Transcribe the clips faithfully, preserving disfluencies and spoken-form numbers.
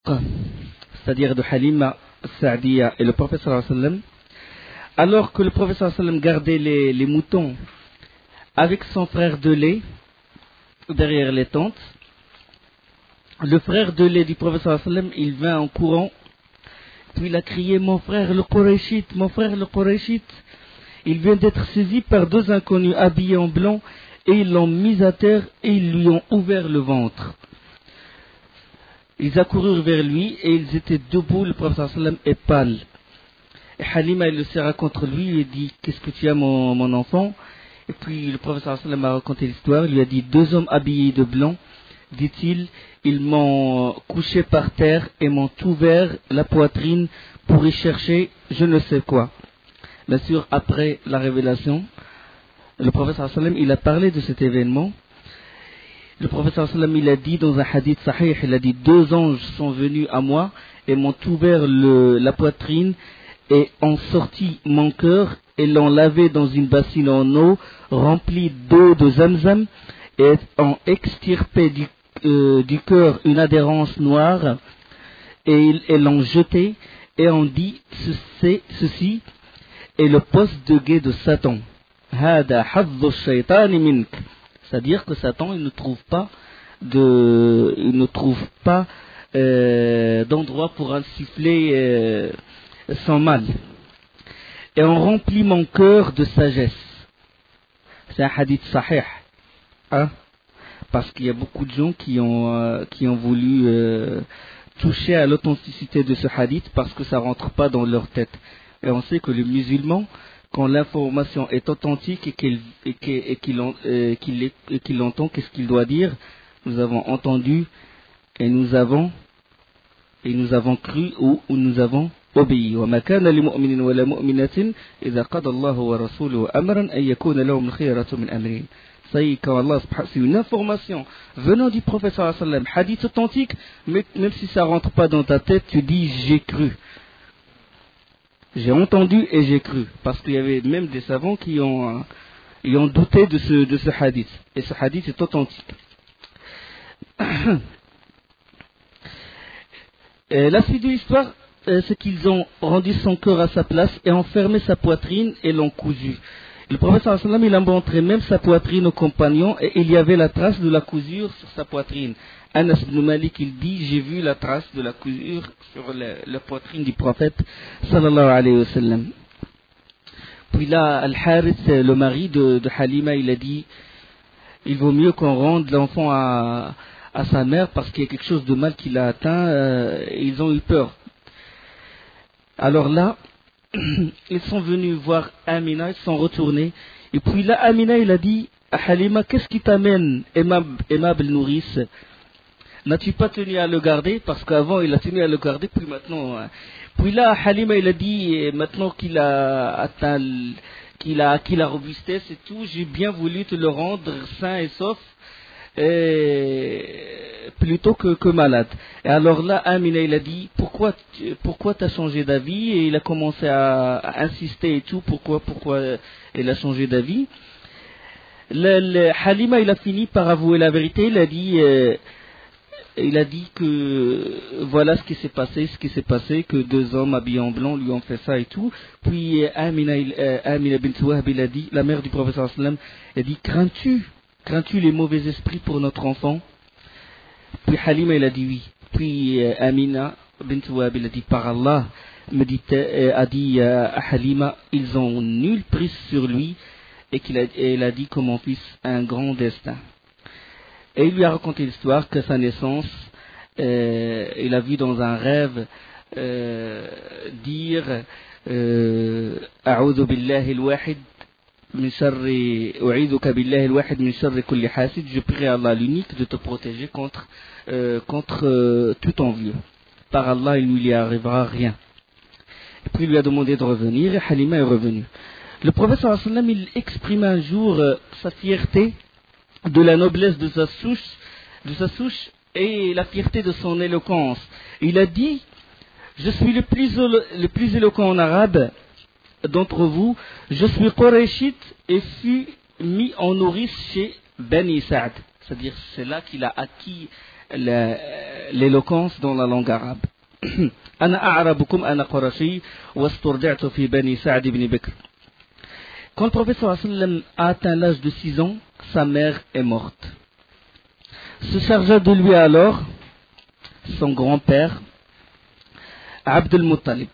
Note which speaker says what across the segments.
Speaker 1: c'est-à-dire de Halima Sa'diya et le prophète sallallahu alayhi wa sallam, alors que le prophète sallallahu alayhi wa sallam gardait les, les moutons avec son frère de lait derrière les tentes, le frère de lait du prophète sallallahu alayhi wa sallam, il vint en courant, puis il a crié: mon frère le Qurayshite, mon frère le Qurayshite, il vient d'être saisi par deux inconnus habillés en blanc, et ils l'ont mis à terre et ils lui ont ouvert le ventre. Ils accoururent vers lui et ils étaient debout, le prophète sallallahu alayhi wa sallam est pâle. Et Halima, il le serra contre lui et dit: qu'est-ce que tu as, mon, mon enfant? Et puis le prophète sallallahu alayhi wa sallam a raconté l'histoire. Il lui a dit: deux hommes habillés de blanc, dit-il, ils m'ont couché par terre et m'ont ouvert la poitrine pour y chercher je ne sais quoi. Bien sûr, après la révélation, le prophète sallallahu alayhi wa sallam, il a parlé de cet événement. Le prophète sallallahu alayhi wa sallam, il a dit dans un hadith sahih, il a dit: deux anges sont venus à moi et m'ont ouvert le, la poitrine et ont sorti mon cœur et l'ont lavé dans une bassine en eau remplie d'eau de Zamzam et ont extirpé du, euh, du cœur une adhérence noire et, et l'ont jeté et ont dit: ceci, ceci est le poste de guet de Satan. Hada haddu shaytani mink. C'est-à-dire que Satan, il ne trouve pas de, il ne trouve pas euh, d'endroit pour insuffler euh, son mal. Et on remplit mon cœur de sagesse. C'est un hadith sahih, hein? Parce qu'il y a beaucoup de gens qui ont euh, qui ont voulu euh, toucher à l'authenticité de ce hadith parce que ça rentre pas dans leur tête. Et on sait que le musulman, quand l'information est authentique et qu'il, et qu'il, et qu'il, euh, qu'il, et qu'il entend, qu'est-ce qu'il doit dire? Nous avons entendu et nous avons et nous avons cru ou, ou nous avons obéi. وما كان لمؤمن ولا مؤمنة إذا قضى الله ورسوله أمرا أن يكون لهم الخيرة من أمرهم. Ça y est, quand Allah, c'est une information venant du prophète sallallahu alayhi wa sallam, hadith authentique, mais même si ça rentre pas dans ta tête, tu dis: j'ai cru. J'ai entendu et j'ai cru, parce qu'il y avait même des savants qui ont, euh, qui ont douté de ce, de ce hadith. Et ce hadith est authentique. Et la suite de l'histoire, euh, c'est qu'ils ont rendu son cœur à sa place et enfermé sa poitrine et l'ont cousu. Le prophète sallallahu alayhi wa sallam, il a montré même sa poitrine aux compagnons et il y avait la trace de la cousure sur sa poitrine. Anas ibn Malik, il dit: j'ai vu la trace de la cousure sur la, la poitrine du prophète sallallahu alayhi wa sallam. Puis là, Al-Harith, le mari de, de Halima, il a dit: il vaut mieux qu'on rende l'enfant à, à sa mère parce qu'il y a quelque chose de mal qui l'a atteint. Euh, et ils ont eu peur. Alors là, ils sont venus voir Amina, ils sont retournés. Et puis là, Amina, il a dit à Halima: qu'est-ce qui t'amène, aimable, aimable nourrice? N'as-tu pas tenu à le garder? Parce qu'avant, il a tenu à le garder, puis maintenant... Hein. Puis là, Halima, il a dit, maintenant qu'il a atteint, qu'il a acquis la robustesse et tout, j'ai bien voulu te le rendre sain et sauf, et plutôt que, que malade. Et alors là, Amina, il a dit: pourquoi pourquoi t'as changé d'avis? Et il a commencé à, à insister et tout, pourquoi, pourquoi il a changé d'avis. Le, le, Halima, il a fini par avouer la vérité, il a dit... Euh, Il a dit que voilà ce qui s'est passé, ce qui s'est passé, que deux hommes habillés en blanc lui ont fait ça et tout. Puis Amina, euh, Amina bint Wahb, il a dit, la mère du prophète sallallahu alayhi wa sallam, elle a dit: crains-tu, crains-tu les mauvais esprits pour notre enfant? Puis Halima, il a dit oui. Puis euh, Amina bint Wahb, il a dit: par Allah, me dit, euh, a dit euh, à Halima, ils ont nulle prise sur lui et qu'il a, et il a dit que mon fils a un grand destin. Et il lui a raconté l'histoire que sa naissance, euh, il a vu dans un rêve euh, dire A'udhu billahi al-wahid min sharri u'iduka billahi al-wahid min sharri kulli hasid. Je prie à Allah l'unique de te protéger contre euh, contre euh, tout envieux. Par Allah, il ne lui arrivera rien. Et puis il lui a demandé de revenir et Halima est revenue. Le prophète sallallahu alayhi wa sallam, il exprime un jour euh, sa fierté de la noblesse de sa souche, de sa souche et la fierté de son éloquence. Il a dit: je suis le plus, le plus éloquent en arabe d'entre vous, je suis Qurayshite et fus mis en nourrice chez Bani Sa'd. C'est-à-dire, c'est là qu'il a acquis la- l'éloquence dans la langue arabe. أنا أعربكم أنا قرشي واسترضعت في بني سعد بن بكر. Quand le prophète sallallahu alayhi wa sallam a atteint l'âge de six ans, sa mère est morte. Se chargea de lui alors son grand-père, Abd al-Muttalib.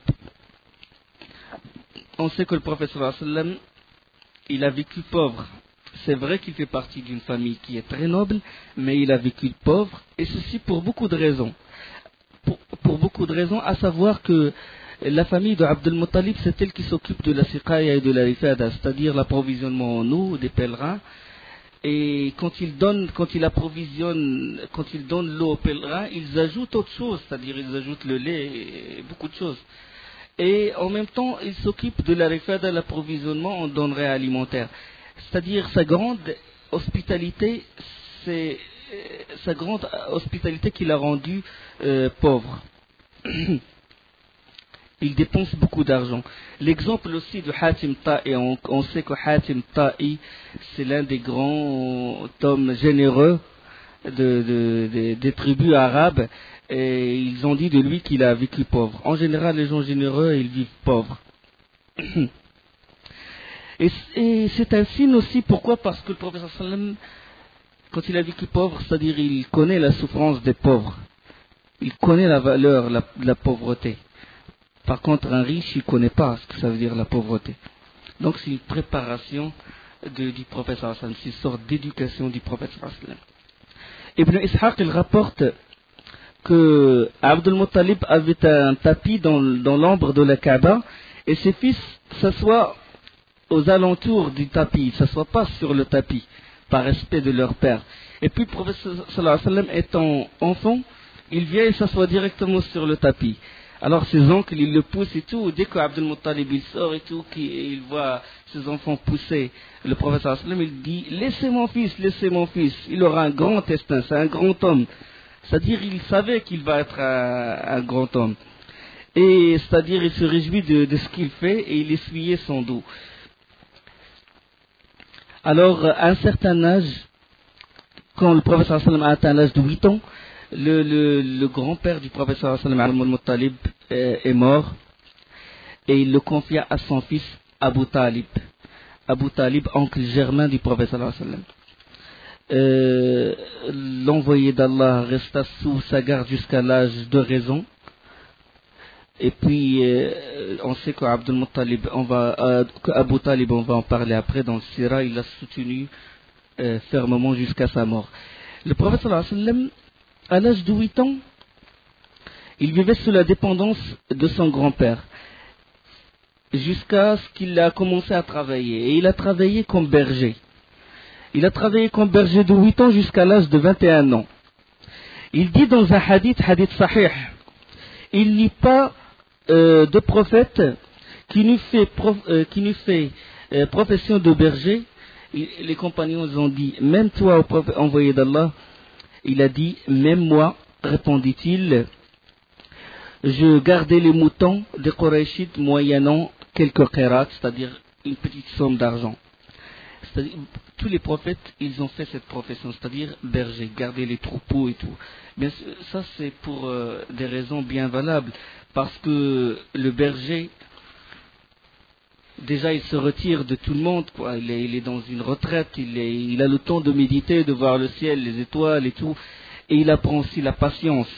Speaker 1: On sait que le prophète sallallahu alayhi wa sallam, il a vécu pauvre. C'est vrai qu'il fait partie d'une famille qui est très noble, mais il a vécu pauvre, et ceci pour beaucoup de raisons. Pour, pour beaucoup de raisons, à savoir que la famille de Abd al-Muttalib, c'est elle qui s'occupe de la siqaya et de la rifada, c'est-à-dire l'approvisionnement en eau des pèlerins. Et quand ils donnent, quand ils approvisionnent, quand ils donnent l'eau aux pèlerins, ils ajoutent autre chose, c'est-à-dire ils ajoutent le lait et beaucoup de choses. Et en même temps, ils s'occupent de la rifada, l'approvisionnement en denrées alimentaires. C'est-à-dire sa grande hospitalité, c'est sa grande hospitalité qui l'a rendu euh, pauvre. Il dépense beaucoup d'argent. L'exemple aussi de Hatim Ta'i, on, on sait que Hatim Ta'i, c'est l'un des grands hommes généreux de, de, de, des tribus arabes, et ils ont dit de lui qu'il a vécu pauvre. En général, les gens généreux, ils vivent pauvres. Et, et c'est un signe aussi, pourquoi? Parce que le prophète sallallahu alayhi wa sallam, quand il a vécu pauvre, c'est-à-dire il connaît la souffrance des pauvres. Il connaît la valeur la, de la pauvreté. Par contre, un riche, il ne connaît pas ce que ça veut dire la pauvreté. Donc c'est une préparation de, du prophète sallallahu alayhi wa sallam, c'est une sorte d'éducation du prophète sallallahu alayhi wa sallam. Ibn Ishaq, il rapporte que Abd al-Muttalib avait un tapis dans, dans l'ombre de la Kaaba, et ses fils s'assoient aux alentours du tapis, ils ne s'assoient pas sur le tapis, par respect de leur père. Et puis le prophète sallallahu alayhi wa sallam, étant enfant, il vient et s'assoit directement sur le tapis. Alors ses oncles, ils le poussent et tout. Dès que Abd al-Muttalib il sort et tout, il voit ses enfants pousser, le prophète sallallahu alayhi wa sallam, il dit: laissez mon fils, laissez mon fils, il aura un grand destin, c'est un grand homme. C'est-à-dire, il savait qu'il va être un, un grand homme. Et c'est-à-dire, il se réjouit de, de ce qu'il fait et il essuyait son dos. Alors, à un certain âge, quand le prophète sallallahu alayhi wa sallam a atteint l'âge de huit ans, le, le, le grand-père du prophète sallallahu alayhi wa sallam, Al-Muttalib, est, est mort, et il le confia à son fils Abu Talib. Abu Talib, oncle germain du prophète sallallahu alayhi wa sallam. Euh, l'envoyé d'Allah resta sous sa garde jusqu'à l'âge de raison. Et puis, euh, on sait qu'Abd al-Muttalib, on va, euh, qu'Abu Talib, on va en parler après dans le Sira, il l'a soutenu euh, fermement jusqu'à sa mort. Le prophète sallallahu alayhi wa sallam, à l'âge de huit ans, il vivait sous la dépendance de son grand-père, jusqu'à ce qu'il a commencé à travailler. Et il a travaillé comme berger. Il a travaillé comme berger de huit ans jusqu'à l'âge de vingt et un ans. Il dit dans un hadith, hadith sahih, il n'y a pas euh, de prophète qui nous fait, prof, euh, qui nous fait euh, profession de berger. Il, les compagnons ont dit, même toi, au prophète envoyé d'Allah, il a dit, même moi, répondit-il, je gardais les moutons des Qurayshites moyennant quelques qirats, c'est-à-dire une petite somme d'argent. C'est-à-dire, tous les prophètes, ils ont fait cette profession, c'est-à-dire berger, garder les troupeaux et tout. Mais ça, c'est pour euh, des raisons bien valables, parce que le berger, déjà, il se retire de tout le monde, quoi. Il est, il est dans une retraite, il, est, il a le temps de méditer, de voir le ciel, les étoiles et tout, et il apprend aussi la patience,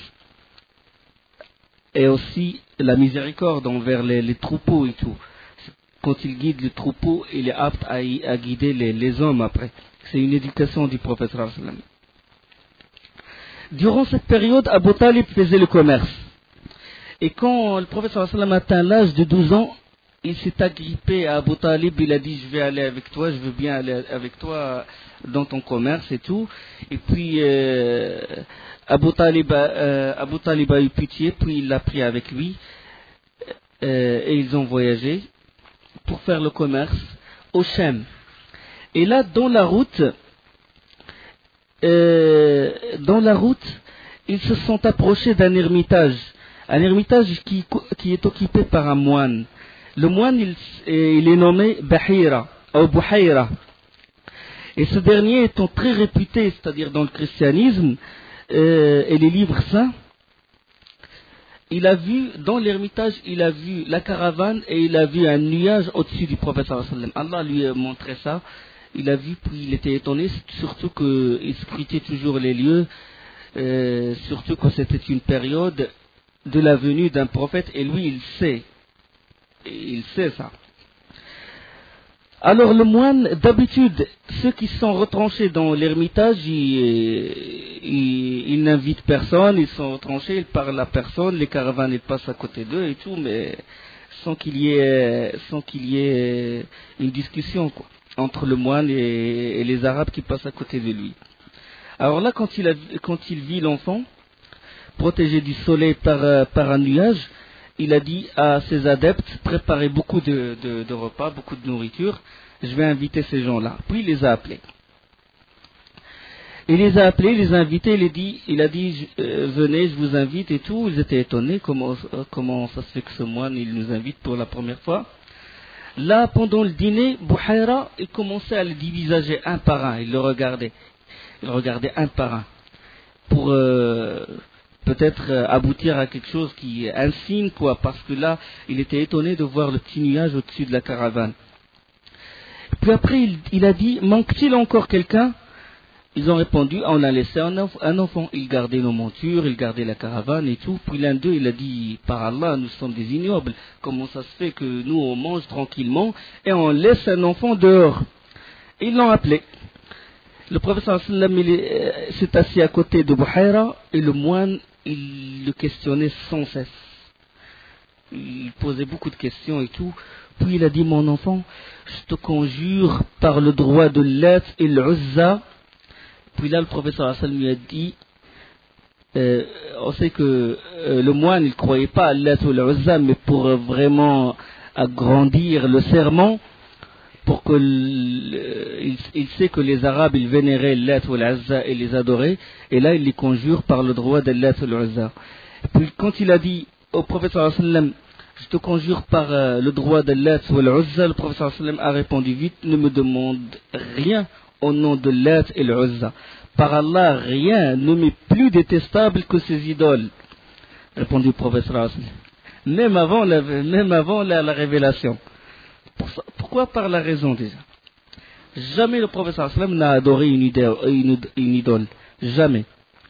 Speaker 1: et aussi la miséricorde envers les, les troupeaux et tout. Quand il guide le troupeau, il est apte à, à guider les, les hommes après. C'est une éducation du prophète sallallahu alayhi wa sallam. Durant cette période, Abu Talib faisait le commerce. Et quand le prophète sallallahu alayhi wa sallam atteint l'âge de douze ans, il s'est agrippé à Abu Talib, il a dit: je vais aller avec toi, je veux bien aller avec toi dans ton commerce et tout. Et puis euh, Abu Talib, euh, Abu Talib a eu pitié, puis il l'a pris avec lui euh, et ils ont voyagé pour faire le commerce au Shem. Et là, dans la route, euh, dans la route, ils se sont approchés d'un ermitage, un ermitage qui, qui est occupé par un moine. Le moine, il, il est nommé Bahira, ou Buhayra. Et ce dernier étant très réputé, c'est-à-dire dans le christianisme, euh, et les livres saints, il a vu, dans l'ermitage, il a vu la caravane et il a vu un nuage au-dessus du prophète sallallahu alayhi wa sallam. Allah lui a montré ça, il a vu, puis il était étonné, surtout qu'il scrutait toujours les lieux, euh, surtout que c'était une période de la venue d'un prophète, et lui il sait, il sait ça. Alors le moine, d'habitude, ceux qui sont retranchés dans l'ermitage, ils, ils, ils n'invitent personne, ils sont retranchés, ils parlent à personne, les caravanes ils passent à côté d'eux et tout, mais sans qu'il y ait, sans qu'il y ait une discussion quoi, entre le moine et, et les Arabes qui passent à côté de lui. Alors là, quand il, a, quand il vit l'enfant, protégé du soleil par, par un nuage, il a dit à ses adeptes, préparez beaucoup de, de, de repas, beaucoup de nourriture, je vais inviter ces gens-là. Puis il les a appelés. Il les a appelés, il les a invités, il a dit, il a dit euh, venez, je vous invite et tout. Ils étaient étonnés, comment, euh, comment ça se fait que ce moine, il nous invite pour la première fois. Là, pendant le dîner, Bouhaira, il commençait à les divisager un par un, il le regardait. Il regardait un par un. Pour... Euh, peut-être euh, aboutir à quelque chose qui est un signe, quoi, parce que là, il était étonné de voir le petit nuage au-dessus de la caravane. Puis après, il, il a dit, manque-t-il encore quelqu'un? Ils ont répondu, on a laissé un, enf- un enfant. Il gardait nos montures, il gardait la caravane et tout. Puis l'un d'eux, il a dit, par Allah, nous sommes des ignobles. Comment ça se fait que nous, on mange tranquillement et on laisse un enfant dehors? Et ils l'ont appelé. Le professeur sallam s'est assis à côté de Bouhaira et le moine, il le questionnait sans cesse. Il posait beaucoup de questions et tout. Puis il a dit, mon enfant, je te conjure par le droit de Lat et l'Uzza. Puis là, le professeur sallam lui a dit, euh, on sait que euh, le moine, il ne croyait pas à Lat ou l'Uzza, mais pour euh, vraiment agrandir le serment, pour que il, il sait que les Arabes ils vénéraient Lat ou l'Uzza et les adoraient, et là il les conjure par le droit de Lat ou l'Uzza. Puis quand il a dit au prophète sallallahu alayhi wa sallam, je te conjure par euh, le droit de Lat ou l'Uzza, le prophète sallallahu alayhi wa sallam a répondu, vite, ne me demande rien au nom de Lat et l'Uzza. Par Allah, rien ne m'est plus détestable que ces idoles, répondit le prophète sallallahu alayhi wa sallam. Même avant la, même avant la, la révélation. Pourquoi? Par la raison déjà. Jamais le prophète sallallahu alayhi wa sallam n'a adoré une idole, une, une idole. Jamais.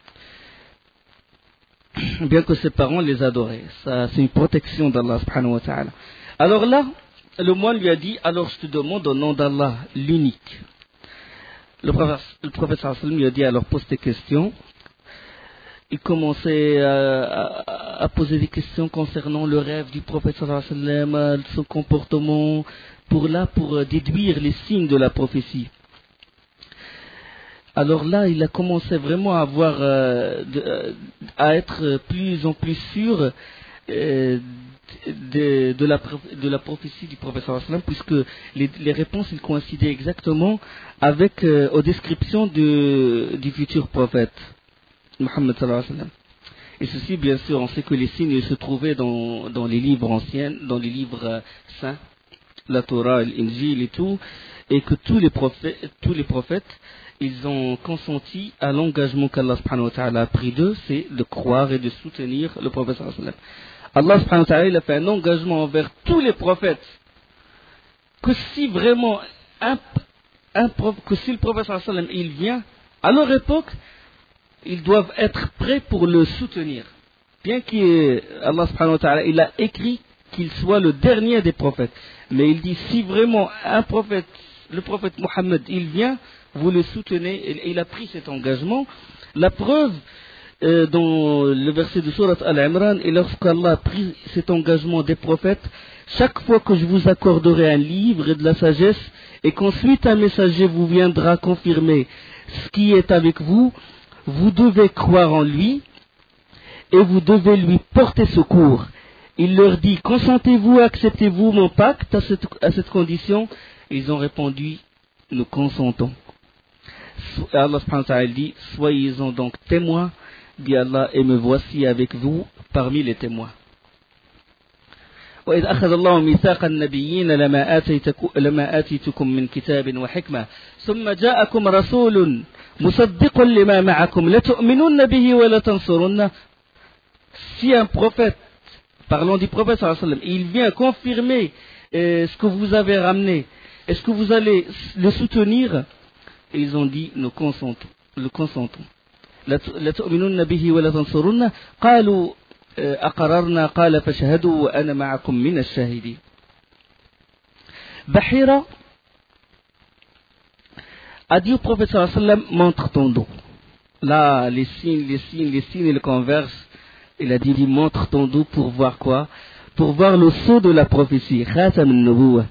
Speaker 1: Bien que ses parents les adoraient. Ça, c'est une protection d'Allah subhanahu wa ta'ala. Alors là, le moine lui a dit, alors je te demande au nom d'Allah, l'unique. Le prophète, le prophète sallallahu alayhi wa sallam lui a dit, alors pose tes questions. Il commençait à, à, à poser des questions concernant le rêve du prophète sallallahu alayhi wa sallam, son comportement, pour là, pour déduire les signes de la prophétie. Alors là, il a commencé vraiment à avoir, euh, de, à être plus en plus sûr euh, de, de, la, de la prophétie du prophète sallallahu alayhi wa sallam, puisque les, les réponses ils coïncidaient exactement avec euh, aux descriptions de, du futur prophète. Muhammad sallallahu alayhi wa sallam. Et ceci, bien sûr, on sait que les signes se trouvaient dans, dans les livres anciens, dans les livres euh, saints, la Torah, l'Injil et tout, et que tous les prophètes, tous les prophètes, ils ont consenti à l'engagement qu'Allah subhanahu wa ta'ala a pris d'eux, c'est de croire et de soutenir le prophète sallallahu alayhi wa sallam. Allah subhanahu wa ta'ala, il a fait un engagement envers tous les prophètes, que si vraiment un, un, que si le prophète sallallahu alayhi wa sallam, il vient, à leur époque, ils doivent être prêts pour le soutenir. Bien qu'Allah subhanahu wa ta'ala, il a écrit qu'il soit le dernier des prophètes. Mais il dit, si vraiment un prophète, le prophète Mohammed, il vient, vous le soutenez, et il a pris cet engagement. La preuve, euh, dans le verset de Surat Al-Imran, et lorsqu'Allah a pris cet engagement des prophètes, chaque fois que je vous accorderai un livre et de la sagesse, et qu'ensuite un messager vous viendra confirmer ce qui est avec vous, vous devez croire en lui et vous devez lui porter secours. Il leur dit, consentez-vous, acceptez-vous mon pacte à cette, à cette condition? Ils ont répondu, nous consentons. Allah subhanahu wa ta'ala dit, soyez-en donc témoins, dit Allah, et me voici avec vous parmi les témoins. وإذ أخذ الله ميثاق النبيين لما آتيتكم لما آتيتكم من كتاب وحكمة ثم جاءكم رسول مصدق لما معكم لتؤمنن به ولتنصرنه. Si un prophète, parlons du prophète sallallahu alayhi wa sallam, il vient confirmer euh, ce que vous avez ramené, est-ce que vous allez le soutenir? Et ils ont dit, nous consentons, le consentons. لتؤمنن به ولتنصرنه قالوا أقررنا قال فاشهدوا وأنا معكم من الشاهدين. Bahira a dit au prophète sallallahu alayhi wa sallam, montre ton dos. Là, les signes, les signes, les signes, ils convergent. Il a dit, montre ton dos pour voir quoi? Pour voir le sceau de la prophétie. Khatam al-Nubuwah.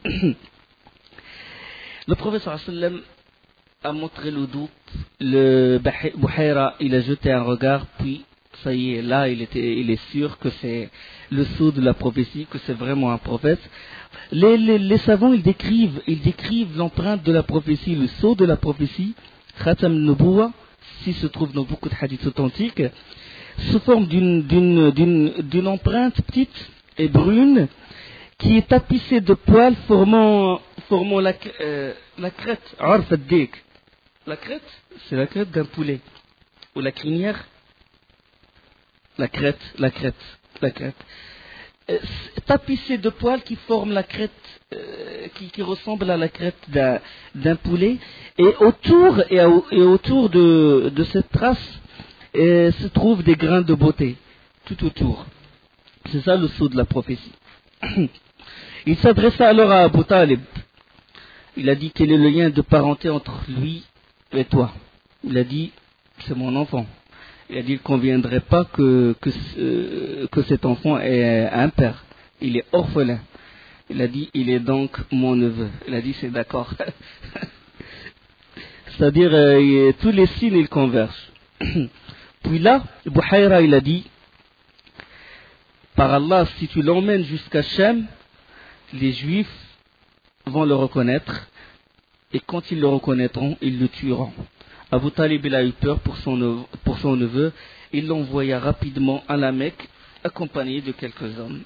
Speaker 1: Le prophète sallallahu alayhi wa sallam a montré le dos. Le Bahira, il a jeté un regard, puis ça y est, là, il, était, il est sûr que c'est le sceau de la prophétie, que c'est vraiment un prophète. Les, les, les savants, ils décrivent, ils décrivent l'empreinte de la prophétie, le sceau de la prophétie, Khatam al-Nubuwah, si se trouve dans beaucoup de hadiths authentiques, sous forme d'une, d'une, d'une, d'une empreinte petite et brune, qui est tapissée de poils formant, formant la, euh, la crête, Arf ad-Dik. La crête, c'est la crête d'un poulet. Ou la crinière, la crête, la crête, la crête. Euh, tapissée de poils qui forment la crête, euh, qui, qui ressemble à la crête d'un, d'un poulet. Et autour, et, à, et autour de, de cette trace, et se trouvent des grains de beauté, tout autour. C'est ça le sceau de la prophétie. Il s'adressa alors à Abu Talib. Il a dit, quel est le lien de parenté entre lui et toi? Il a dit, c'est mon enfant. Il a dit, il ne conviendrait pas que, que, euh, que cet enfant ait un père. Il est orphelin. Il a dit, il est donc mon neveu. Il a dit, c'est d'accord. C'est-à-dire, euh, tous les signes, ils convergent. Puis là, Buhayra, il a dit, par Allah, si tu l'emmènes jusqu'à Shem, les Juifs vont le reconnaître, et quand ils le reconnaîtront, ils le tueront. Abu Talib, il a eu peur pour son neveu, pour son neveu. Il l'envoya rapidement à la Mecque, accompagné de quelques hommes.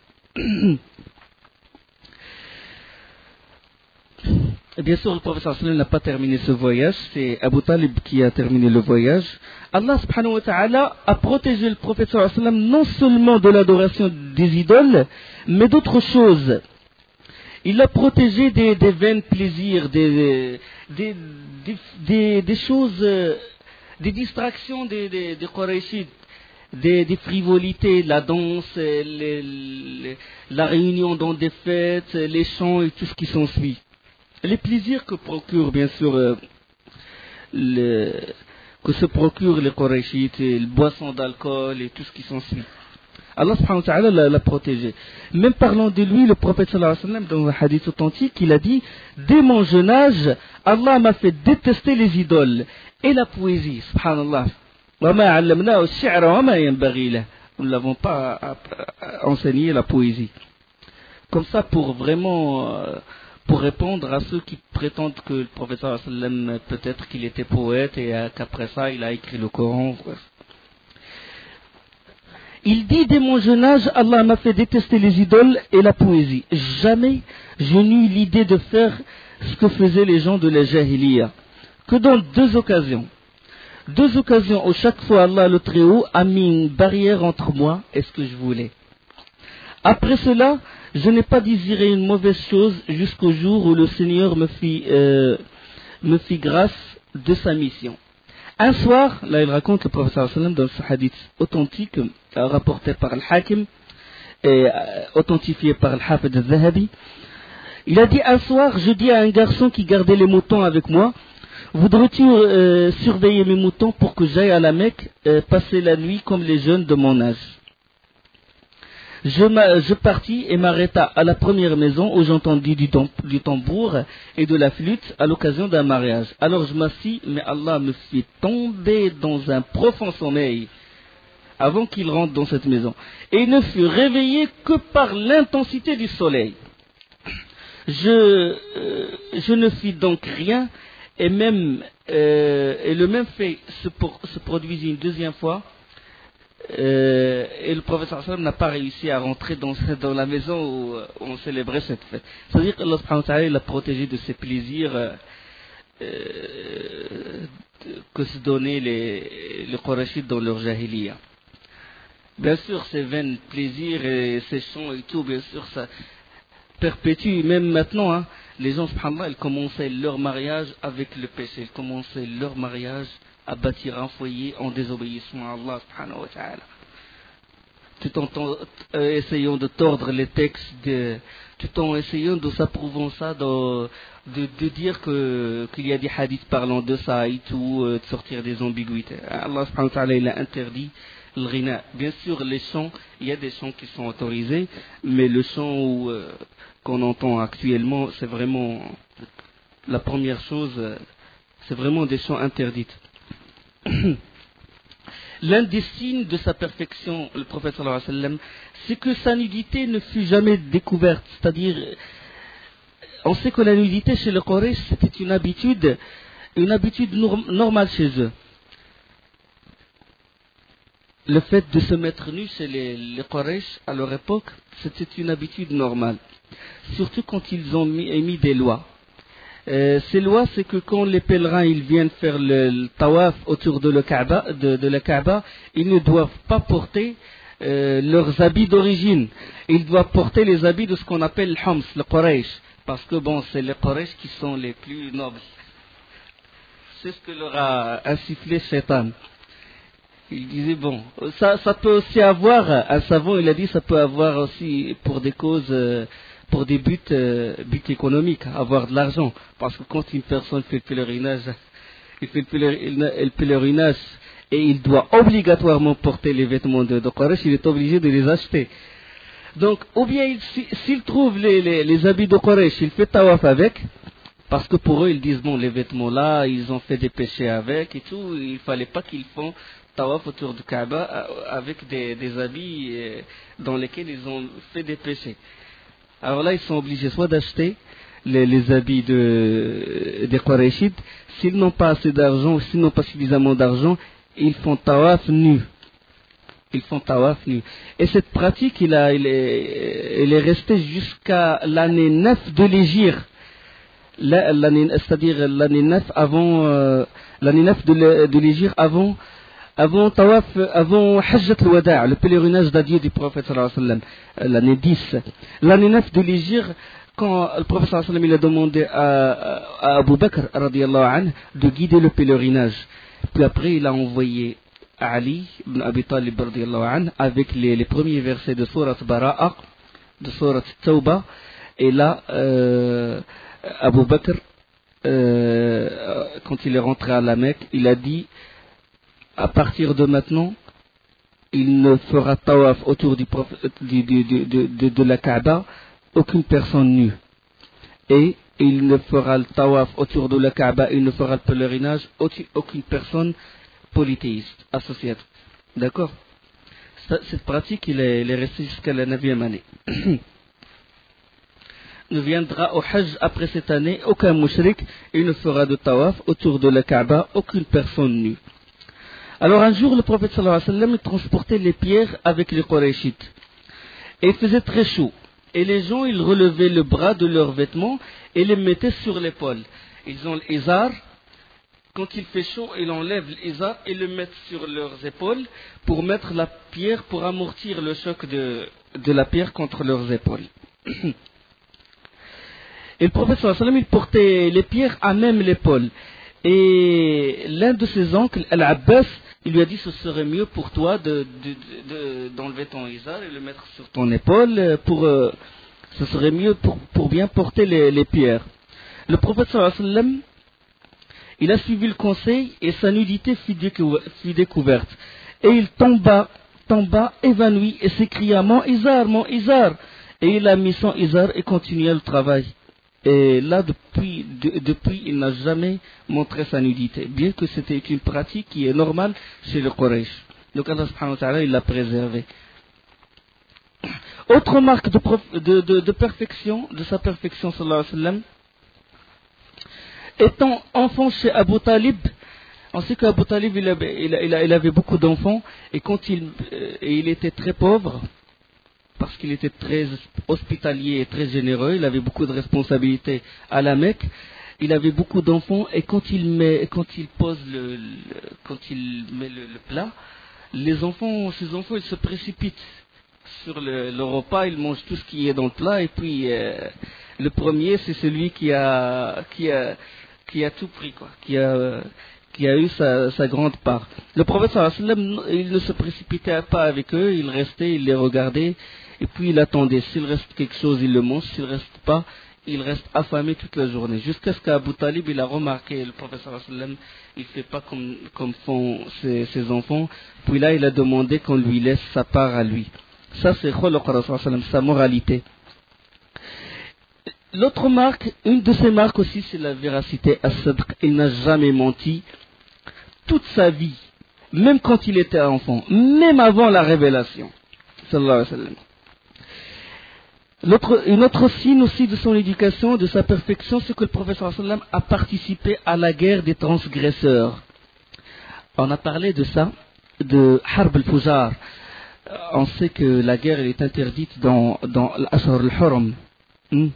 Speaker 1: Et bien sûr, le prophète sallallahu alayhi wa sallam n'a pas terminé ce voyage, c'est Abu Talib qui a terminé le voyage. Allah subhanahu wa ta'ala a protégé le prophète sallallahu alayhi wa sallam non seulement de l'adoration des idoles, mais d'autres choses. Il l'a protégé des, des vains plaisirs, des, des, des, des, des choses, des distractions des, des, des Qurayshites, des, des frivolités, la danse, les, les, la réunion dans des fêtes, les chants et tout ce qui s'ensuit. Les plaisirs que procure bien sûr euh, le, que se procurent les Qurayshites, les boissons d'alcool et tout ce qui s'ensuit. Allah subhanahu wa ta'ala l'a, l'a protégé. Même parlant de lui, le prophète sallallahu alayhi wa sallam, dans un hadith authentique, il a dit, dès mon jeune âge, Allah m'a fait détester les idoles et la poésie. Subhanallah. Nous ne l'avons pas enseigné la poésie. Comme ça, pour vraiment... Euh, pour répondre à ceux qui prétendent que le prophète sallallahu alayhi wa sallam, peut-être qu'il était poète et qu'après ça il a écrit le Coran. Il dit, dès mon jeune âge, Allah m'a fait détester les idoles et la poésie. Jamais je n'eus l'idée de faire ce que faisaient les gens de la Jahiliya. Que dans deux occasions. Deux occasions où chaque fois Allah le Très-Haut a mis une barrière entre moi et ce que je voulais. Après cela, je n'ai pas désiré une mauvaise chose jusqu'au jour où le Seigneur me fit, euh, me fit grâce de sa mission. Un soir, là il raconte le prophète sallallahu alayhi wa sallam dans ce hadith authentique, euh, rapporté par Al-Hakim et euh, authentifié par Al-Hafid al-Zahabi, il a dit, un soir, je dis à un garçon qui gardait les moutons avec moi, voudrais-tu euh, surveiller mes moutons pour que j'aille à la Mecque euh, passer la nuit comme les jeunes de mon âge? Je, je partis et m'arrêta à la première maison où j'entendis du, du tambour et de la flûte à l'occasion d'un mariage. Alors je m'assis, mais Allah me fit tomber dans un profond sommeil avant qu'il rentre dans cette maison. Et il ne fut réveillé que par l'intensité du soleil. Je, euh, je ne fis donc rien et, même, euh, et le même fait se, pour, se produisit une deuxième fois. Euh, et le prophète sallallahu alayhi wa sallam n'a pas réussi à rentrer dans, dans la maison où, où on célébrait cette fête. C'est-à-dire qu'Allah subhanahu wa ta'ala l'a protégé de ses plaisirs euh, euh, que se donnaient les, les Qurayshites dans leur jahiliya. Bien sûr, ces vains plaisirs et ces chants et tout, bien sûr, ça perpétue, même maintenant, hein, les gens, subhanallah, ils commençaient leur mariage avec le péché, ils commençaient leur mariage à bâtir un foyer en désobéissant à Allah, subhanahu wa ta'ala. Tout en euh, essayant de tordre les textes, de, tout en essayant de s'approuvant ça, de, de, de dire que, qu'il y a des hadiths parlant de ça et tout, euh, de sortir des ambiguïtés. Allah, subhanahu wa ta'ala, il a interdit le rina. Bien sûr, les chants, il y a des chants qui sont autorisés, mais le chant où, euh, qu'on entend actuellement, c'est vraiment la première chose, euh, c'est vraiment des chants interdits. L'un des signes de sa perfection, le prophète sallallahu alayhi wa sallam, c'est que sa nudité ne fut jamais découverte. C'est-à-dire, on sait que la nudité chez les Quraysh, c'était une habitude, une habitude norm- normale chez eux. Le fait de se mettre nu chez les, les Quraysh à leur époque, c'était une habitude normale. Surtout quand ils ont mis, émis des lois. Euh, ces lois, c'est que quand les pèlerins ils viennent faire le, le tawaf autour de, le Kaaba, de, de la Kaaba, ils ne doivent pas porter euh, leurs habits d'origine. Ils doivent porter les habits de ce qu'on appelle le Homs, le Quraysh. Parce que bon, c'est les Quraysh qui sont les plus nobles. C'est ce que leur a insufflé Shaitan. Il disait, bon, ça, ça peut aussi avoir, un savant, il a dit, ça peut avoir aussi pour des causes, euh, pour des buts, euh, buts économiques, avoir de l'argent. Parce que quand une personne fait le pèlerinage, il fait le pèlerinage, le pèlerinage et il doit obligatoirement porter les vêtements de, de Quraysh, il est obligé de les acheter. Donc, ou bien, il, s'il trouve les, les, les habits de Quraysh, il fait tawaf avec, parce que pour eux, ils disent, bon, les vêtements là, ils ont fait des péchés avec et tout, il fallait pas qu'ils font tawaf autour du Kaaba avec des, des habits dans lesquels ils ont fait des péchés. Alors là, ils sont obligés soit d'acheter les, les habits de, des Qurayshites, s'ils n'ont pas assez d'argent ou s'ils n'ont pas suffisamment d'argent, ils font tawaf nus. Ils font tawaf nus. Et cette pratique, il a, il est, elle est restée jusqu'à l'année neuf de l'Hégire. L'année, c'est-à-dire l'année neuf avant, euh, l'année neuf de, de l'Hégire avant Avant Tawaf, avant Hajjat al-Wada', le pèlerinage d'adieu du prophète sallallahu alayhi wa sallam, l'année dix. L'année neuf de l'Hégire, quand le prophète sallallahu alayhi wa sallam il a demandé à, à Abu Bakr radiyallahu anhu de guider le pèlerinage. Puis après, il a envoyé Ali ibn Abi Talib radiyallahu anhu avec les, les premiers versets de Surat Bara'a, de Surat Tawbah. Et là, euh, Abu Bakr, euh, quand il est rentré à la Mecque, il a dit, à partir de maintenant, il ne fera tawaf autour du prophète, du, du, du, de, de, de la Kaaba aucune personne nue. Et il ne fera le tawaf autour de la Kaaba, il ne fera le pèlerinage aucune personne polythéiste, associatrice. D'accord? Cette pratique, il est, il est restée jusqu'à la neuvième année. Ne viendra au Hajj après cette année aucun mushrik, et il ne fera de tawaf autour de la Kaaba aucune personne nue. Alors un jour, le prophète sallallahu alayhi wa sallam transportait les pierres avec les Qurayshites. Et il faisait très chaud. Et les gens, ils relevaient le bras de leurs vêtements et les mettaient sur l'épaule. Ils ont l'izar. Quand il fait chaud, ils enlèvent l'izar et le mettent sur leurs épaules pour mettre la pierre, pour amortir le choc de, de la pierre contre leurs épaules. Et le prophète sallallahu alayhi wa sallam, il portait les pierres à même l'épaule. Et l'un de ses oncles, Al-Abbas, il lui a dit, ce serait mieux pour toi de, de, de, d'enlever ton izar et le mettre sur ton épaule, pour, euh, ce serait mieux pour, pour bien porter les, les pierres. Le prophète sallallahu alayhi wa sallam, il a suivi le conseil et sa nudité fut, décou- fut découverte. Et il tomba, tomba évanoui et s'écria, mon izar, mon izar. Et il a mis son izar et continua le travail. Et là, depuis, de, depuis, il n'a jamais montré sa nudité, bien que c'était une pratique qui est normale chez le Quraysh. Donc Allah subhanahu wa ta'ala, il l'a préservé. Autre marque de, de, de, de perfection, de sa perfection, sallallahu alayhi wa sallam, étant enfant chez Abu Talib, On sait qu'Abu Talib, il avait, il, il, il avait beaucoup d'enfants, et quand il, euh, et il était très pauvre, parce qu'il était très hospitalier et très généreux, il avait beaucoup de responsabilités à la Mecque, il avait beaucoup d'enfants, et quand il met, quand il pose le, le quand il met le, le plat, les enfants, ses enfants, ils se précipitent sur le, le repas, ils mangent tout ce qui est dans le plat, et puis euh, le premier, c'est celui qui a, qui a, qui a tout pris, quoi, qui a, qui a eu sa, sa grande part. Le prophète sallallahu alayhi wa sallam, il ne se précipitait pas avec eux, il restait, il les regardait, et puis il attendait. S'il reste quelque chose, il le mange, s'il ne reste pas, il reste affamé toute la journée. Jusqu'à ce qu'Abu Talib, il a remarqué, le prophète sallallahu alayhi wa sallam, il ne fait pas comme, comme font ses, ses enfants, puis là il a demandé qu'on lui laisse sa part à lui. Ça c'est sa moralité. L'autre marque, une de ces marques aussi, c'est la véracité. As-Sadq, il n'a jamais menti toute sa vie, même quand il était enfant, même avant la révélation. Sallallahu alayhi wa sallam. L'autre, une autre signe aussi de son éducation, de sa perfection, c'est que le prophète sallallahu alayhi wa sallam a participé à la guerre des transgresseurs. On a parlé de ça, de Harb al-Fujar. On sait que la guerre elle est interdite dans, dans l'Ashhar al-Huram. Hmm.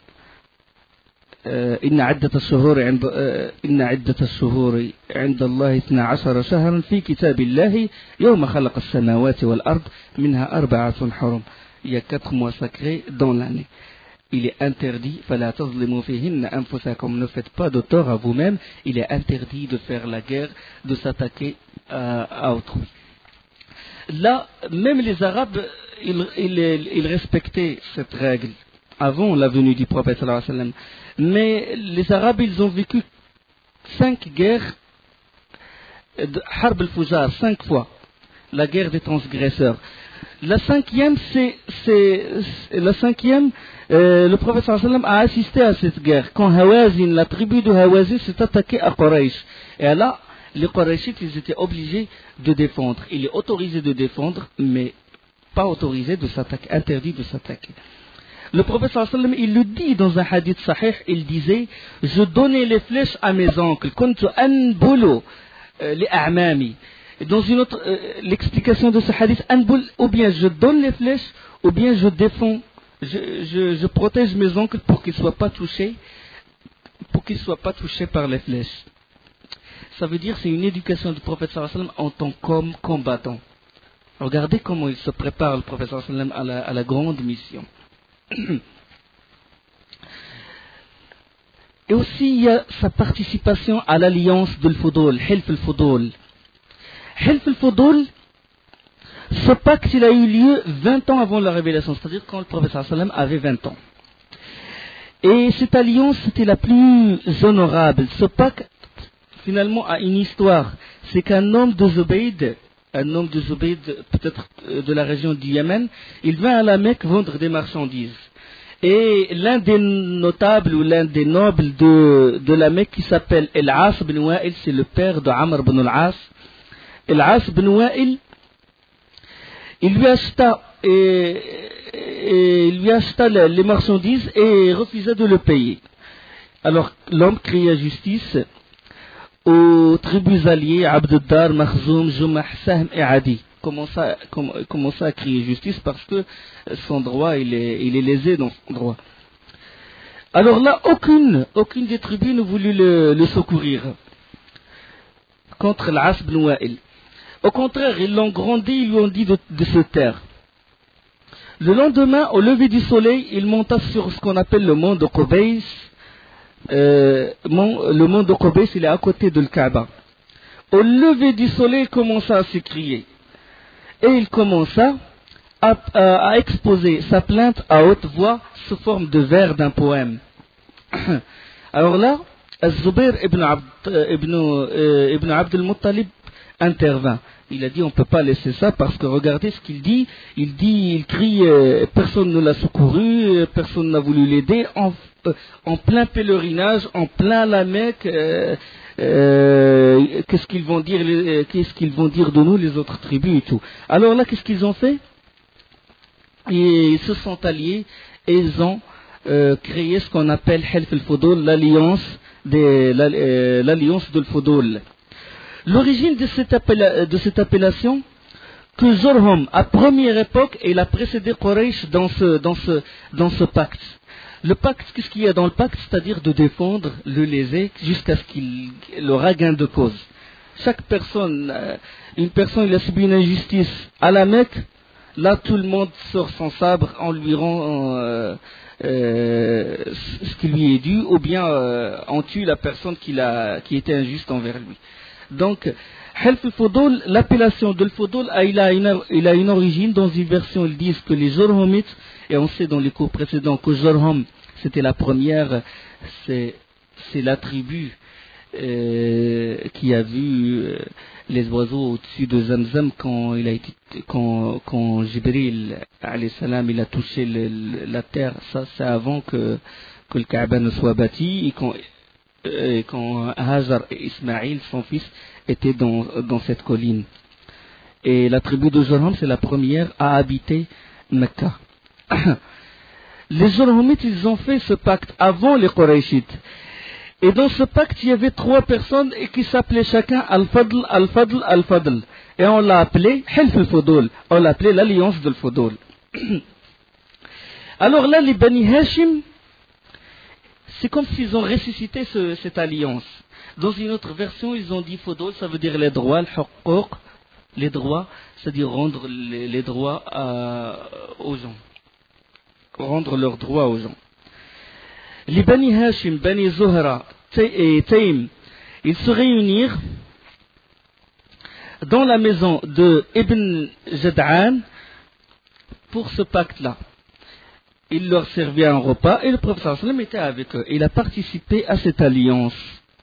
Speaker 1: إن عدة الشهور عند إن عدة الشهور عند الله اثنا عشر شهرا في كتاب الله يوم خلق السماوات والأرض منها أربعة حرم. Il y a quatre mois sacrés dans l'année. Il est interdit, فلا تظلموا فيهن أنفسكم, ne faites pas de tort à vous-même. Il est interdit de faire la guerre, de s'attaquer à, à autrui. Là, même les Arabes, ils, ils, ils respectaient cette règle avant la venue du prophète sallallahu alayhi wa sallam. Mais les Arabes, ils ont vécu cinq guerres de Harb al-Fujar, cinq fois, la guerre des transgresseurs. La cinquième, c'est, c'est, c'est la cinquième, euh, le prophète sallallahu alayhi wa sallam a assisté à cette guerre quand Hawazin, la tribu de Hawazin, s'est attaquée à Quraysh. Et là, les Qurayshites, ils étaient obligés de défendre. Il est autorisé de défendre, mais pas autorisé de s'attaquer, interdit de s'attaquer. Le prophète sallallahu alayhi wa sallam, il le dit dans un hadith sahih, il disait, je donnais les flèches à mes oncles, kuntu anbulu li a'mami. Dans une autre, euh, l'explication de ce hadith, anbul, ou bien je donne les flèches, ou bien je défends, je, je, je protège mes oncles pour qu'ils ne soient pas touchés, pour qu'ils soient pas touchés par les flèches. Ça veut dire, c'est une éducation du prophète sallallahu alayhi wa sallam en tant qu'homme combattant. Regardez comment il se prépare, le prophète sallallahu alayhi wa sallam, à la, à la grande mission. Et aussi il y a sa participation à l'alliance de l'Fudul, Hilf al-Fudul. Hilf al-Fudul, ce pacte il a eu lieu vingt ans avant la révélation, c'est-à-dire quand le prophète sallallahu alayhi wa sallam avait vingt ans. Et cette alliance c'était la plus honorable. Ce pacte finalement a une histoire. C'est qu'un homme de Zubayd, un homme de Zubayd, peut-être de la région du Yémen, il vint à la Mecque vendre des marchandises. Et l'un des notables ou l'un des nobles de, de la Mecque qui s'appelle El-As ibn Wa'il, c'est le père de Amr ibn al-As. El-As ibn Wa'il, il lui acheta, et, et, il lui acheta les marchandises et refusa de le payer. Alors l'homme cria justice aux tribus alliées, Abd-Dar, Makhzoum, Jumah, Sahm et Adi. Commença, commença à crier justice parce que son droit, il est, il est lésé dans son droit. Alors là, aucune, aucune des tribus ne voulut le, le secourir contre l'As ibn Wa'il. Au contraire, ils l'ont grandi, ils lui ont dit de, de se taire. Le lendemain, au lever du soleil, il monta sur ce qu'on appelle le mont de Qubays. Euh, le mont de Qubays, il est à côté de l'Kaaba. Au lever du soleil, il commença à s'écrier. Et il commença à, à, à exposer sa plainte à haute voix sous forme de vers d'un poème. Alors là, Az-Zubair ibn Abd, ibn, euh, ibn Abd al-Muttalib intervint. Il a dit on ne peut pas laisser ça parce que regardez ce qu'il dit. Il dit, il crie, euh, personne ne l'a secouru, personne n'a voulu l'aider, en, euh, en plein pèlerinage, en plein la Mecque. Euh, euh, qu'est-ce qu'ils vont dire, les, qu'est-ce qu'ils vont dire de nous les autres tribus et tout. Alors là, qu'est-ce qu'ils ont fait? Ils se sont alliés et ils ont euh, créé ce qu'on appelle Hilf al-Fudul, l'alliance des, l'alliance de l'Fudul. L'origine de cette, appella- de cette appellation, que Jorhom, à première époque, il a précédé Quraysh dans ce, dans ce, dans ce pacte. Le pacte, qu'est-ce qu'il y a dans le pacte? C'est-à-dire de défendre le lésé jusqu'à ce qu'il aura gain de cause. Chaque personne, une personne, il a subi une injustice à la Mecque, là tout le monde sort son sabre, on lui rend euh, euh, ce qui lui est dû, ou bien euh, on tue la personne qui, a, qui était injuste envers lui. Donc, Helf al-Fudul, l'appellation de al-Fudul, il a, une, il a une origine. Dans une version, ils disent que les Jorhomites, et on sait dans les cours précédents que Jorhom, c'était la première, c'est, c'est la tribu euh, qui a vu euh, les oiseaux au-dessus de Zamzam quand il a été, quand, quand Jibril, alayhi salam, il a touché le, le, la terre. Ça, c'est avant que, que le Kaaba ne soit bâti, et quand, et quand Hajar et Ismaïl, son fils, étaient dans, dans cette colline. Et la tribu de Jorhom, c'est la première à habiter Mecca. Les Jorhomites, ils ont fait ce pacte avant les Qurayshites. Et dans ce pacte, il y avait trois personnes et qui s'appelaient chacun Al-Fadl, Al-Fadl, Al-Fadl. Et on l'a appelé Helf al-Fudul. On l'a appelé l'alliance de l'Fudul. Alors là, les Bani Hashim, c'est comme s'ils ont ressuscité ce, cette alliance. Dans une autre version, ils ont dit Fudul, ça veut dire les droits, le les droits, c'est-à-dire rendre les, les droits à, aux gens. Rendre leurs droits aux gens. Les Bani Hashim, Bani Zuhra et Taym, ils se réunirent dans la maison de Ibn Jad'an pour ce pacte-là. Il leur servait un repas et le prophète sallallahu alayhi wa sallam était avec eux. Il a participé à cette alliance.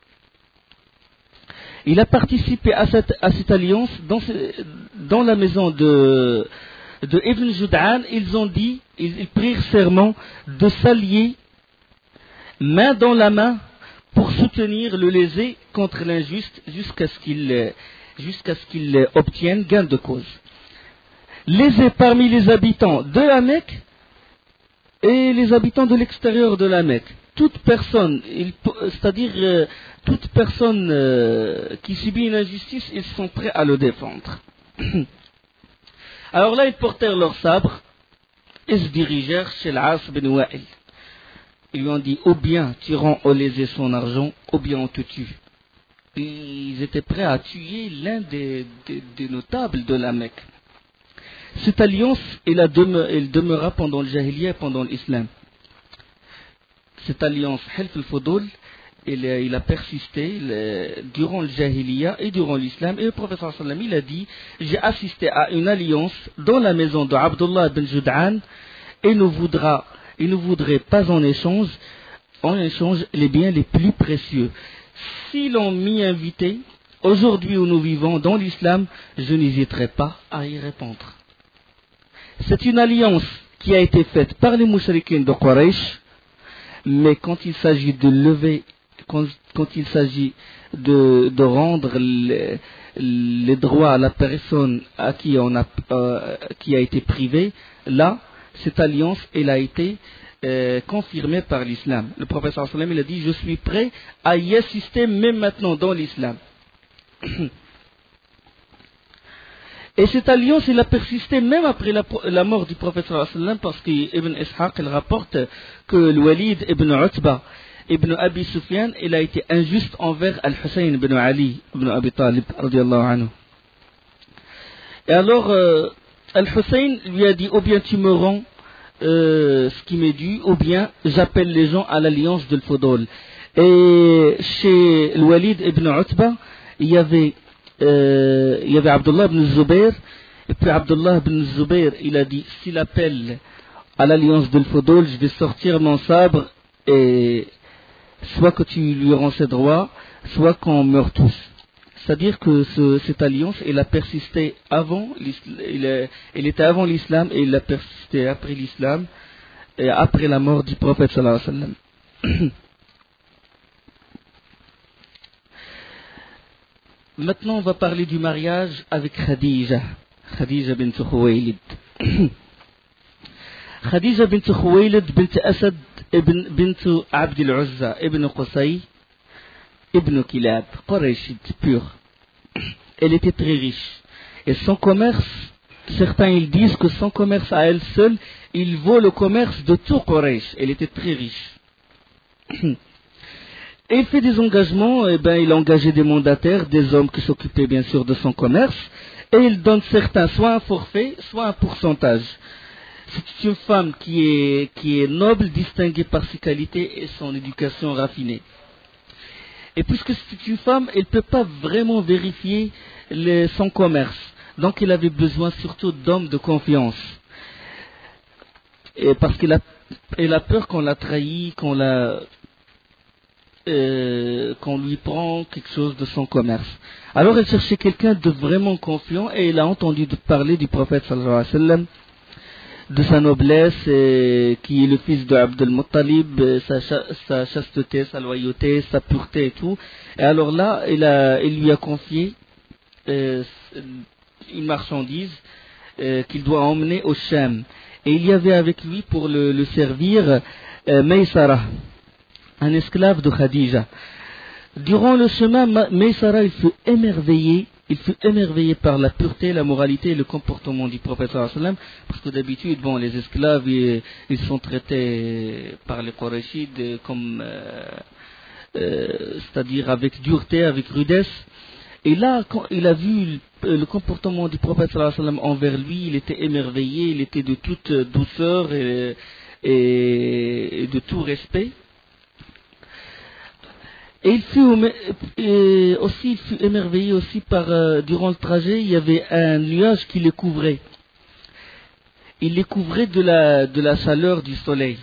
Speaker 1: Il a participé à cette, à cette alliance dans, ce, dans la maison de, de Ibn Jud'an. Ils ont dit, ils, ils prirent serment de s'allier main dans la main pour soutenir le lésé contre l'injuste jusqu'à ce qu'il, jusqu'à ce qu'il obtienne gain de cause. Lésé parmi les habitants de la Mecque et les habitants de l'extérieur de la Mecque. Toute personne, il, c'est-à-dire euh, toute personne euh, qui subit une injustice, ils sont prêts à le défendre. Alors là, ils portèrent leur sabre et se dirigèrent chez l'As bin Wa'il. Ils lui ont dit, ou bien tu rends au lésé son argent, ou bien on te tue. Et ils étaient prêts à tuer l'un des, des, des notables de la Mecque. Cette alliance, elle, a demeure, elle demeura pendant le Jahiliya et pendant l'Islam. Cette alliance, Helf al-Fudul, il, il a persisté le, durant le Jahiliya et durant l'Islam. Et le prophète sallallahu alayhi wa sallam, il a dit, j'ai assisté à une alliance dans la maison de Abdullah ibn Jud'an et ne voudra, il ne voudrait pas en échange, en échange les biens les plus précieux. Si l'on m'y invitait, aujourd'hui où nous vivons dans l'Islam, je n'hésiterai pas à y répondre. C'est une alliance qui a été faite par les mouchriquins de Quraysh, mais quand il s'agit de lever, quand, quand il s'agit de, de rendre les, les droits à la personne à qui on a, euh, qui a été privée, là, cette alliance, elle a été euh, confirmée par l'islam. Le prophète sallallahu alayhi wa sallam, il a dit, je suis prêt à y assister même maintenant dans l'islam. Et cette alliance, elle a persisté même après la, la mort du prophète sallallahu alayhi wa sallam, parce qu'Ibn Ishaq, il rapporte que le Walid ibn Utba, ibn Abi Sufyan, il a été injuste envers Al-Hussein ibn Ali, ibn Abi Talib, radiyallahu anhu. Et alors, euh, Al-Hussein lui a dit, ou bien tu me rends euh, ce qui m'est dû, ou bien j'appelle les gens à l'alliance de l'Fudul. Et chez le Walid ibn Utba, il y avait Euh, il y avait Abdullah ibn Zubayr, et puis Abdullah ibn Zubayr, il a dit, s'il appelle à l'alliance de l'Fudul, je vais sortir mon sabre, et soit que tu lui rends ses droits, soit qu'on meurt tous. C'est-à-dire que ce, cette alliance, elle a persisté avant, il, a, elle était avant l'islam, et elle a persisté après l'islam, et après la mort du prophète sallallahu alayhi wa sallam. Maintenant, on va parler du mariage avec Khadija, Khadija bint Khuwaylid. Khadija bint Khuwaylid bint Asad ibn bint Abd al-Uzza ibn Qusay ibn Kilab, Qurayshid pur. elle était très riche. Et son commerce, certains ils disent que son commerce à elle seule, il vaut le commerce de tout Quraysh. Elle était très riche. Et il fait des engagements, et ben il a engagé des mandataires, des hommes qui s'occupaient bien sûr de son commerce, et il donne certains, soit un forfait, soit un pourcentage. C'est une femme qui est, qui est noble, distinguée par ses qualités et son éducation raffinée. Et puisque c'est une femme, elle ne peut pas vraiment vérifier les, son commerce. Donc il avait besoin surtout d'hommes de confiance. Et parce qu'elle a, elle a peur qu'on la trahit, qu'on la... Euh, qu'on lui prend quelque chose de son commerce. Alors elle cherchait quelqu'un de vraiment confiant et elle a entendu de parler du prophète sallallahu alayhi wa sallam, de sa noblesse, et, qui est le fils de Abdul Muttalib, sa, sa chasteté, sa loyauté, sa pureté et tout. Et alors là, elle, a, elle lui a confié euh, une marchandise euh, qu'il doit emmener au Sham. Et il y avait avec lui pour le, le servir euh, Maysara, un esclave de Khadija. Durant le chemin, Maysara il fut émerveillé, il fut émerveillé par la pureté, la moralité et le comportement du prophète sallallahu alayhi wa sallam, parce que d'habitude, bon, les esclaves, ils, ils sont traités par les Qurayshides comme, euh, euh, c'est-à-dire avec dureté, avec rudesse. Et là, quand il a vu le, le comportement du prophète sallallahu alayhi wa sallam envers lui, il était émerveillé, il était de toute douceur et, et, et de tout respect. Et il fut et aussi il fut émerveillé aussi par euh, durant le trajet, il y avait un nuage qui les couvrait. Il les couvrait de la de la chaleur du soleil.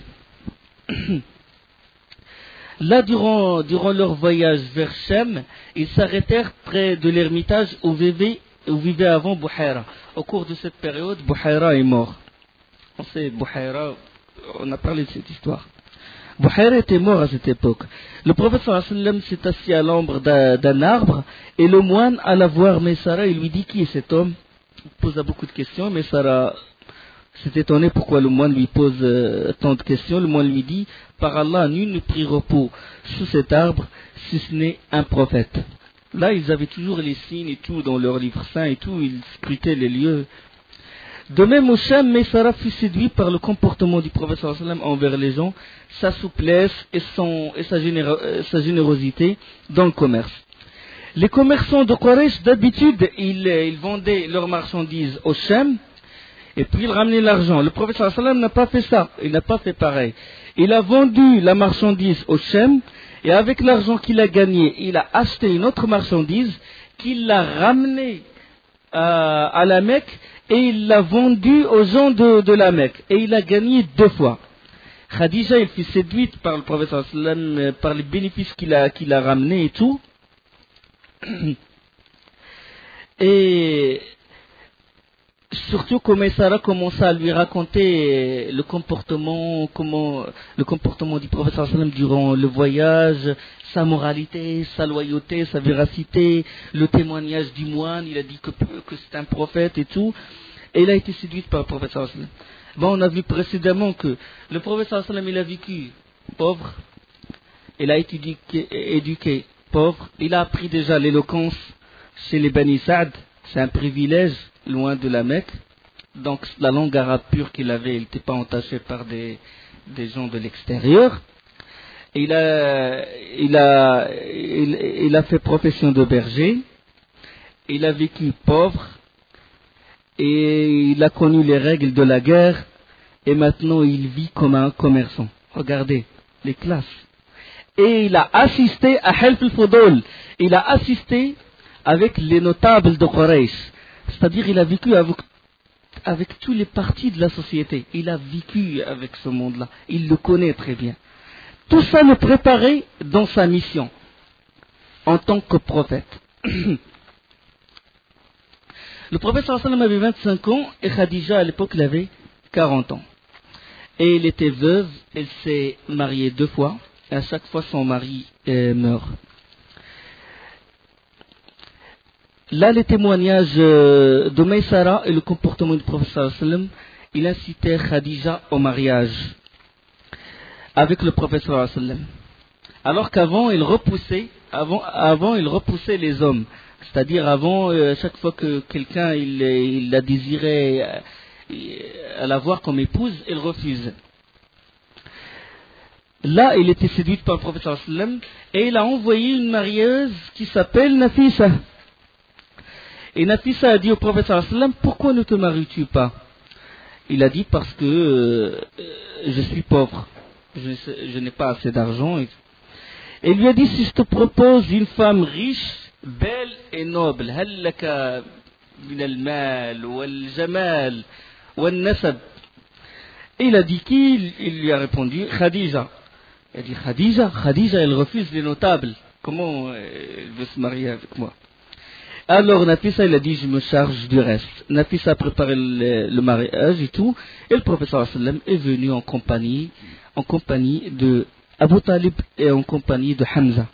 Speaker 1: Là, durant durant leur voyage vers Shem, ils s'arrêtèrent près de l'ermitage où vivait où vivait avant Bouhaira. Au cours de cette période, Bouhaira est mort. On sait Bouhaira, on a parlé de cette histoire. Bouhaira était mort à cette époque. Le prophète sallallahu alayhi wa sallam s'est assis à l'ombre d'un, d'un arbre et le moine alla voir Maysara et lui dit qui est cet homme. Il posa beaucoup de questions. Maysara s'est étonné pourquoi le moine lui pose euh, tant de questions. Le moine lui dit par Allah, nul ne prit repos sous cet arbre si ce n'est un prophète. Là, ils avaient toujours les signes et tout dans leur livre saint et tout. Ils scrutaient les lieux. De même au Sham, Maysara fut séduit par le comportement du prophète sallallahu alayhi wa sallam envers les gens, sa souplesse et, son, et sa, généro, sa générosité dans le commerce. Les commerçants de Quraysh, d'habitude, ils, ils vendaient leurs marchandises au Sham et puis ils ramenaient l'argent. Le prophète sallallahu alayhi wa sallam n'a pas fait ça, il n'a pas fait pareil. Il a vendu la marchandise au Sham et avec l'argent qu'il a gagné, il a acheté une autre marchandise qu'il a ramenée à, à la Mecque. Et il l'a vendu aux gens de, de la Mecque. Et il a gagné deux fois. Khadija, il fut séduite par le prophète sallallahu alayhi wa sallam, par les bénéfices qu'il a, qu'il a ramenés et tout. Et surtout quand Maysara commença à lui raconter le comportement, comment, le comportement du prophète sallallahu alayhi wa sallam durant le voyage, sa moralité, sa loyauté, sa véracité, le témoignage du moine, il a dit que, que c'est un prophète et tout. Et il a été séduit par le prophète sallallahu alayhi wa sallam. Bon, on a vu précédemment que le prophète sallallahu alayhi wa sallam, il a vécu pauvre, il a été éduqué, éduqué pauvre, il a appris déjà l'éloquence chez les Bani Saad, c'est un privilège loin de la Mecque. Donc la langue arabe pure qu'il avait, il n'était pas entaché par des, des gens de l'extérieur. Il a, il, a, il, il a fait profession de berger, il a vécu pauvre, et il a connu les règles de la guerre, et maintenant il vit comme un commerçant. Regardez, les classes. Et il a assisté à Helf al-Fudul, il a assisté avec les notables de Quraysh, c'est-à-dire il a vécu avec, avec tous les partis de la société, il a vécu avec ce monde-là, il le connaît très bien. Tout ça le préparait dans sa mission en tant que prophète. Le prophète sallallahu alayhi wa sallam avait vingt-cinq ans et Khadija à l'époque il avait quarante ans. Et elle était veuve, elle s'est mariée deux fois et à chaque fois son mari euh, meurt. Là, les témoignages de Maysara et le comportement du prophète sallallahu alayhi wa sallam, il incitait Khadija au mariage avec le prophète sallallahu alayhi wa sallam. Alors qu'avant, il repoussait, avant, avant, il repoussait les hommes. C'est-à-dire avant, euh, chaque fois que quelqu'un il, il la désirait euh, à la voir comme épouse, elle refuse. Là, il était séduite par le prophète sallallahu alayhi wa sallam et il a envoyé une marieuse qui s'appelle Nafisa. Et Nafisa a dit au prophète sallallahu alayhi wa sallam, pourquoi ne te maries-tu pas? Il a dit parce que euh, je suis pauvre, je, je n'ai pas assez d'argent. Et il lui a dit, si je te propose une femme riche, belle et noble, هل لك من المال والجمال والنسب. Et il a dit qui? Il lui a répondu Khadija. Il a dit Khadija, Khadija elle refuse les notables. Comment elle veut se marier avec moi? Alors Nafisa il a dit je me charge du reste. Nafisa a préparé le, le mariage et tout. Et le prophète sallallahu alayhi wa sallam est venu en compagnie, en compagnie de Abu Talib et en compagnie de Hamza.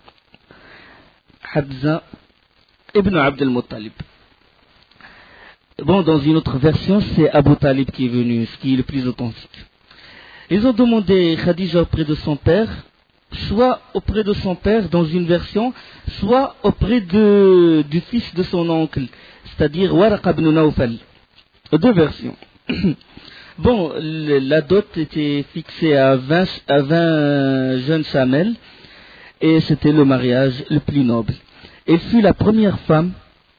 Speaker 1: Hamza ibn Abd al-Muttalib. Bon, dans une autre version, c'est Abu Talib qui est venu, ce qui est le plus authentique. Ils ont demandé Khadija auprès de son père, soit auprès de son père dans une version, soit auprès de, du fils de son oncle, c'est-à-dire Waraqa ibn Nawfal. Deux versions. Bon, la dot était fixée à vingt, à vingt jeunes chamelles et c'était le mariage le plus noble. Elle fut la première femme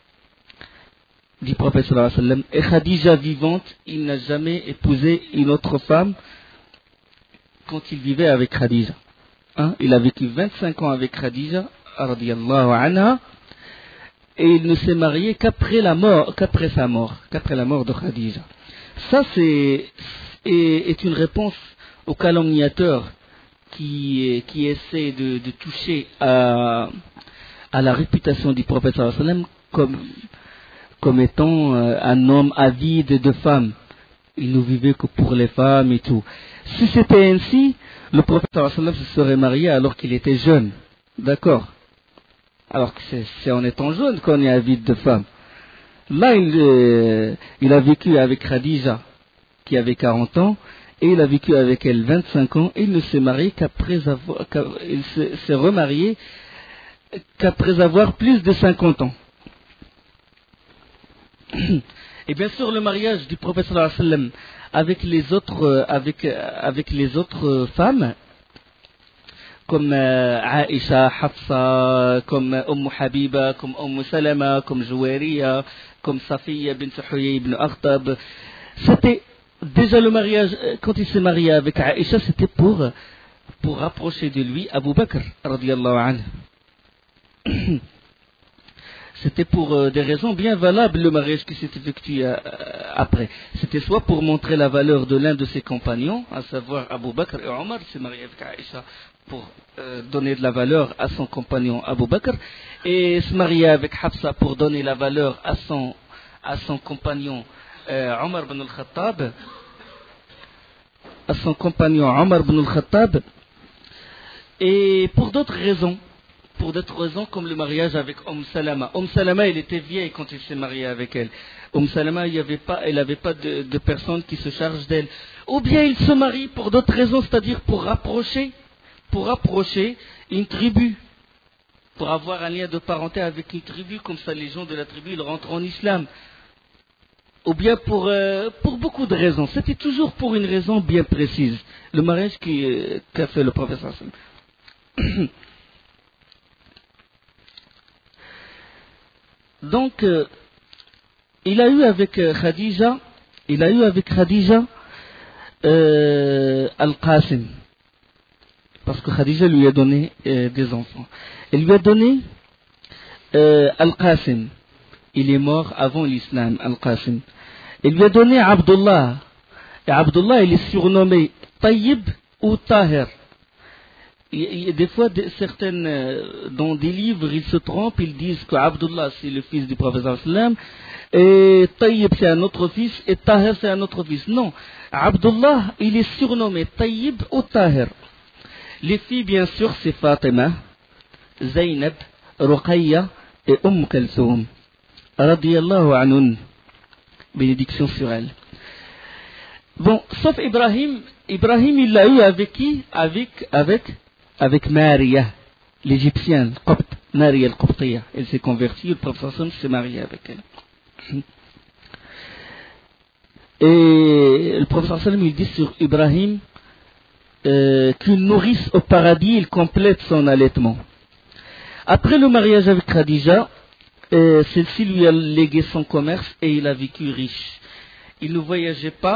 Speaker 1: du prophète sallallahu alayhi wa sallam et Khadija vivante, il n'a jamais épousé une autre femme quand il vivait avec Khadija. Hein? Il a vécu vingt-cinq ans avec Khadija radiyallahu anha et il ne s'est marié qu'après la mort, qu'après sa mort, qu'après la mort de Khadija. Ça c'est est, est une réponse aux calomniateurs qui qui essaient de, de toucher à à la réputation du prophète sallallahu alayhi wa sallam comme comme étant euh, un homme avide de femmes. Il ne vivait que pour les femmes et tout. Si c'était ainsi, le prophète sallallahu alayhi wa sallam se serait marié alors qu'il était jeune. D'accord? Alors que c'est, c'est en étant jeune qu'on est avide de femmes. Là, il, euh, il a vécu avec Khadija, qui avait quarante ans, et il a vécu avec elle vingt-cinq ans, et il ne s'est marié qu'après avoir, il s'est, s'est remarié qu'après avoir plus de cinquante ans. Et bien sûr, le mariage du prophète sallallahu alayhi wa sallam avec les autres, avec, avec les autres femmes, comme euh, Aïcha, Hafsa, comme Umm Habiba, comme Umm Salama, comme Jouariya, comme Safiya bint Huyay ibn Akhtab, c'était déjà le mariage, quand il s'est marié avec Aïcha, c'était pour, pour rapprocher de lui Abu Bakr, radiyallahu anhu. C'était pour euh, des raisons bien valables le mariage qui s'est effectué euh, après. C'était soit pour montrer la valeur de l'un de ses compagnons, à savoir Abu Bakr et Omar, il s'est marié avec Aïcha pour euh, donner de la valeur à son compagnon Abu Bakr, et se marier avec Hafsa pour donner la valeur à son, à son compagnon euh, Omar ibn al-Khattab, à son compagnon Omar ibn al-Khattab, et pour d'autres raisons. Pour d'autres raisons, comme le mariage avec Umm Salama. Umm Salama, elle était vieille quand il s'est marié avec elle. Umm Salama, il y avait pas, elle n'avait pas de, de personne qui se charge d'elle. Ou bien il se marie pour d'autres raisons, c'est-à-dire pour rapprocher, pour rapprocher une tribu, pour avoir un lien de parenté avec une tribu, comme ça les gens de la tribu ils rentrent en islam. Ou bien pour, euh, pour beaucoup de raisons. C'était toujours pour une raison bien précise. Le mariage qui, euh, qu'a fait le prophète sallallahu alayhi wa sallam. Donc, euh, il a eu avec euh, Khadija, il a eu avec Khadija euh, Al-Qasim, parce que Khadija lui a donné euh, des enfants. Elle lui a donné euh, Al-Qasim. Il est mort avant l'islam, Al-Qasim. Il lui a donné Abdullah. Et Abdullah, il est surnommé Tayyib ou Tahir. Il y a des fois, certaines, dans des livres, ils se trompent, ils disent que Abdullah, c'est le fils du prophète sallallahu alayhi wa sallam, et Tayyib, c'est un autre fils, et Tahir, c'est un autre fils. Non. Abdullah, il est surnommé Tayyib ou Tahir. Les filles, bien sûr, c'est Fatima, Zaynab, Ruqayya et Umm Kalsoum. Radiyallahu anhun. Bénédiction sur elle. Bon, sauf Ibrahim. Ibrahim, il l'a eu avec qui? Avec, avec, avec Maria, l'égyptienne, copte. Maria al-Qibtiyya. Elle s'est convertie, le prophète sallam s'est marié avec elle. Et le prophète sallam il dit sur Ibrahim euh, qu'une nourrice au paradis, il complète son allaitement. Après le mariage avec Khadija, euh, celle-ci lui a légué son commerce et il a vécu riche. Il ne voyageait pas.